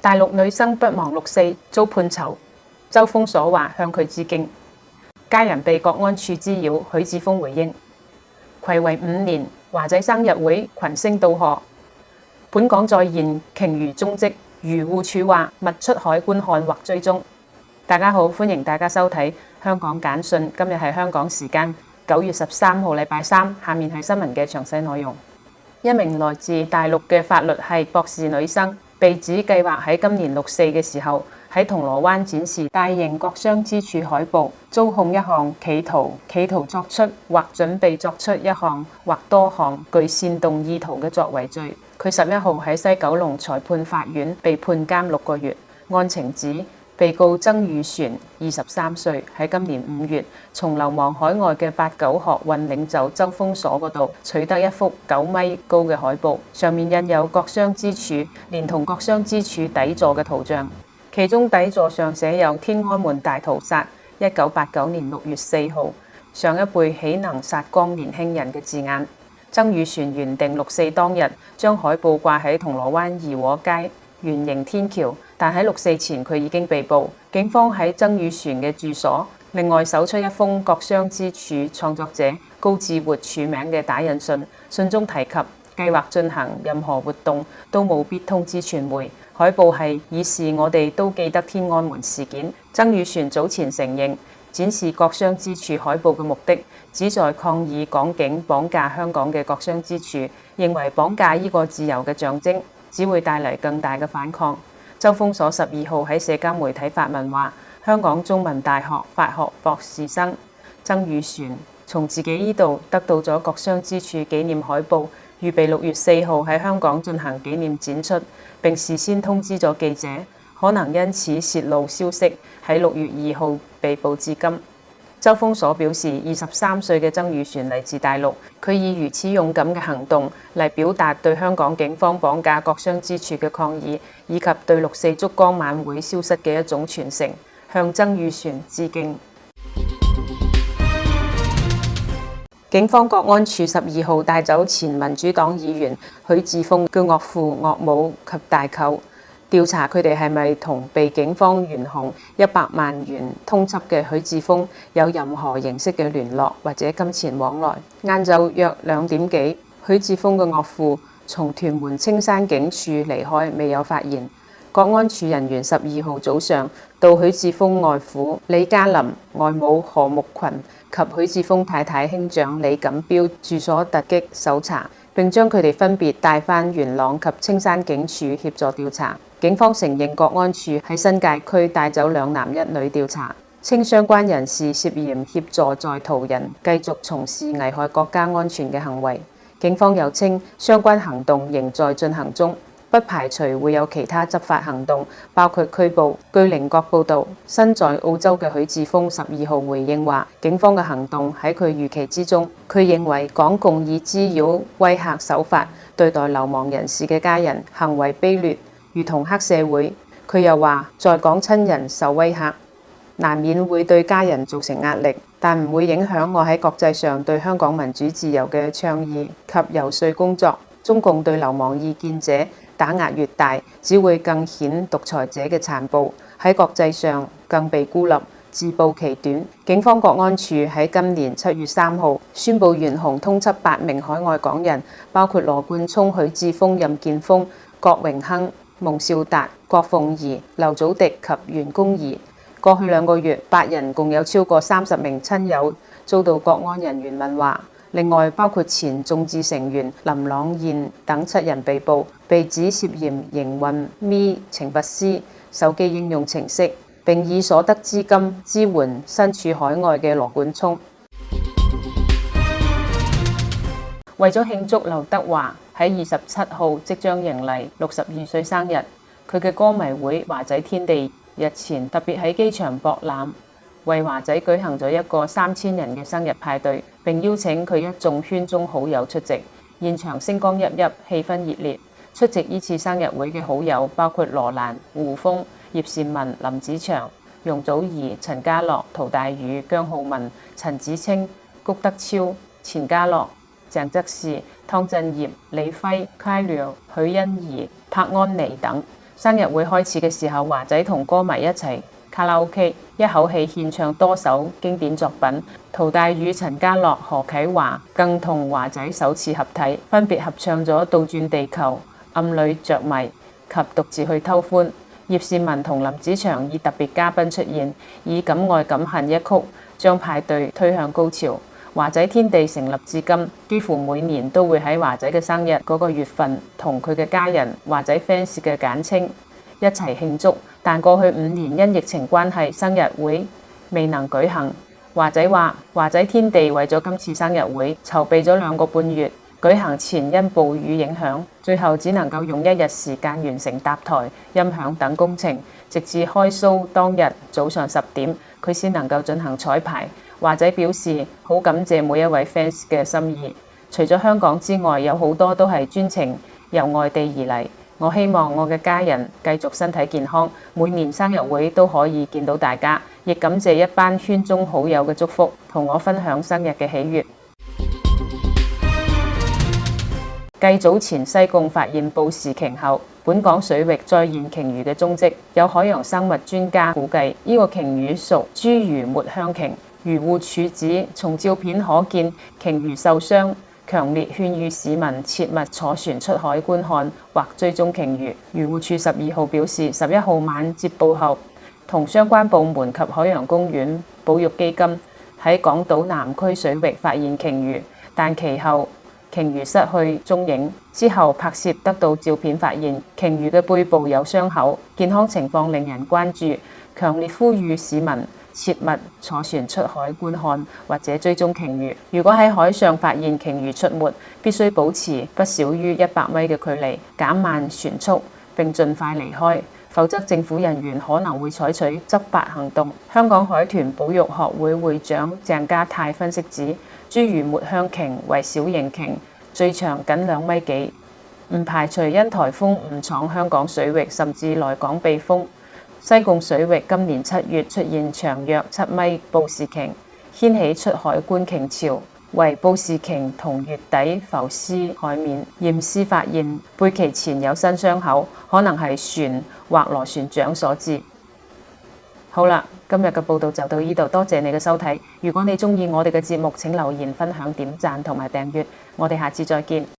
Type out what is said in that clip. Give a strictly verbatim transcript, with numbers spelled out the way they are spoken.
大陸女生不忘六四遭判囚，周鋒所話向佢致敬。家人被國安處滋擾，許智峰回應。睽違五年，華仔生日會群星到賀，本港再現鯨魚蹤跡，漁護署話勿出海觀看或追蹤。大家好，歡迎大家收睇香港簡訊。今日係香港時間九月十三號，禮拜三。下面係新聞嘅詳細內容。一名來自大陸嘅法律系博士女生，被指計劃喺今年六四嘅時候喺銅鑼灣展示大型國殤之柱海報，遭控一項企圖、企圖作出或準備作出一項或多項具煽動意圖嘅作為罪。佢十一號喺西九龍裁判法院被判監六個月。案情指，被告曾宇璇，二十三歲，喺今年五月從流亡海外嘅八九學運領袖周鋒所嗰度取得一幅九米高嘅海報，上面印有國殤之柱，連同國殤之柱底座嘅圖像，其中底座上寫有天安門大屠殺一九八九年六月四號，上一輩豈能殺光年輕人嘅字眼。曾宇璇原定六四當日將海報掛喺銅鑼灣怡和街圓形天橋，但喺六四前佢已經被捕。警方喺曾宇璇嘅住所另外搜出一封國殤之柱創作者高志活署名嘅打印信，信中提及計劃進行任何活動都務必通知傳媒。海報係以示我哋都記得天安門事件。曾宇璇早前承認展示國殤之柱海報嘅目的旨在抗議港警綁架香港嘅國殤之柱，認為綁架呢個自由嘅象徵只會帶嚟更大嘅反抗。周鋒所十二號喺社交媒體發文話，香港中文大學法學博士生曾宇璇從自己呢度得到咗國殤之柱紀念海報，預備六月四號喺香港進行紀念展出，並事先通知咗記者，可能因此泄露消息，喺六月二號被捕至今。周鋒所表示，二十三歲嘅曾宇璇嚟自大陸，佢以如此勇敢嘅行動嚟表達對香港警方綁架國殤之柱嘅抗議，以及對六四燭光晚會消失嘅一種傳承，向曾宇璇致敬。警方國安處十二號帶走前民主黨議員許智峰嘅岳父、岳母及大舅，調查佢哋係咪同被警方懸紅一百萬元通緝嘅許智峰有任何形式嘅聯絡或者金錢往來。晏晝約兩點幾，許智峰嘅岳父從屯門青山警署離開，未有發現。國安處人員十二號早上到許智峰外父李嘉林、外母何木群及許智峰太太兄長李錦標住所突擊搜查，並將佢哋分別帶返元朗及青山警署協助調查。警方承認國安處喺新界區帶走兩男一女調查，稱相關人士涉嫌協助在逃人繼續從事危害國家安全嘅行為。警方又稱相關行動仍在進行中，不排除會有其他執法行動，包括拘捕。據菱角報導，身在澳洲嘅許智峰十二號回應話，警方嘅行動喺佢預期之中。佢認為港共以滋擾、威嚇手法對待流亡人士嘅家人，行為卑劣，如同黑社會。佢又話，在港親人受威嚇，難免會對家人造成壓力，但唔會影響我喺國際上對香港民主自由嘅倡議及遊說工作。中共對流亡異見者打壓越大，只會更顯獨裁者嘅殘暴，喺國際上更被孤立，自暴其短。警方國安處喺今年七月三號宣布懸紅通緝八名海外港人，包括羅冠聰、許智峰、任建峰、郭榮鏗、蒙兆達、郭鳳儀、劉祖迪及袁弓夷。過去兩個月，八人共有超過三十名親友遭到國安人員問話。另外，包括前眾志成員林朗彥等七人被捕，被指涉嫌營運 Me 懲罰師手機應用程式，並以所得資金支援身處海外嘅羅冠聰。為咗慶祝劉德華喺二十七號即將迎嚟六十二歲生日，佢嘅歌迷會華仔天地日前特別喺機場博覽，為華仔舉行咗一個三千人嘅生日派對，並邀請佢一眾圈中好友出席。現場星光熠熠，氣氛熱烈。出席呢次生日會嘅好友包括羅蘭、胡楓、葉倩文、林子祥、容祖兒、陳家樂、陶大宇、姜浩文、陳子清、谷德超、錢嘉樂、鄭則仕、湯鎮業、李輝、Kylie、許欣怡、柏安妮等。 生日會開始嘅時候，華仔同歌迷一齊卡拉 OK， 一口氣獻唱多首經典作品。陶大宇、陳家樂、何啟華更同華仔首次合體，分別合唱咗《倒轉地球》、《暗裏着迷》及《獨自去偷歡》。葉倩文同林子祥以特別嘉賓出現，以《敢愛敢恨》一曲將派對推向高潮。華仔天地成立至今，幾乎每年都會喺華仔嘅生日嗰個月份同佢嘅家人華仔 fans 嘅簡稱一齊慶祝。但過去五年因疫情關係，生日會未能舉行。華仔話：華仔天地為咗今次生日會籌備咗兩個半月，舉行前因暴雨影響，最後只能夠用一日時間完成搭台、音響等工程，直至開 show 當日早上十點，佢先能夠進行彩排。華仔表示好感謝每一位 fans 嘅心意，除咗香港之外，有好多都係專程由外地而嚟。我希望我嘅家人繼續身體健康，每年生日會都可以見到大家，亦感謝一班圈中好友嘅祝福，同我分享生日嘅喜悅。繼早前西貢發現布氏鯨後，本港水域再現鯨魚嘅蹤跡，有海洋生物專家估計呢個鯨魚屬侏儒抹香鯨。漁護署指，從照片可見鯨魚受傷，強烈勸喻市民切勿坐船出海觀看或追蹤鯨魚。漁護署十二號表示，十一號晚接報後，同相關部門及海洋公園保育基金喺港島南區水域發現鯨魚，但其後鯨魚失去蹤影。之後拍攝得到照片，發現鯨魚嘅背部有傷口，健康情況令人關注，強烈呼籲市民切勿坐船出海觀看或者追蹤鯨魚。如果喺海上發現鯨魚出沒，必須保持不少於一百米嘅距離，減慢船速並盡快離開，否則政府人員可能會採取執法行動。香港海豚保育學會會長鄭家泰分析指，侏儒抹香鯨為小型鯨，最長僅兩米幾，唔排除因颱風誤闖香港水域，甚至來港避風。西貢水域今年七月出現長約七米布氏鯨，掀起出海觀鯨潮，為布氏鯨同月底浮屍海面，驗屍發現背鰭前有新傷口，可能係船或螺旋槳所致。好啦，今日嘅報道就到呢度，多謝你嘅收睇。如果你鍾意我哋嘅節目，請留言、分享、點讚同埋訂閱。我哋下次再見。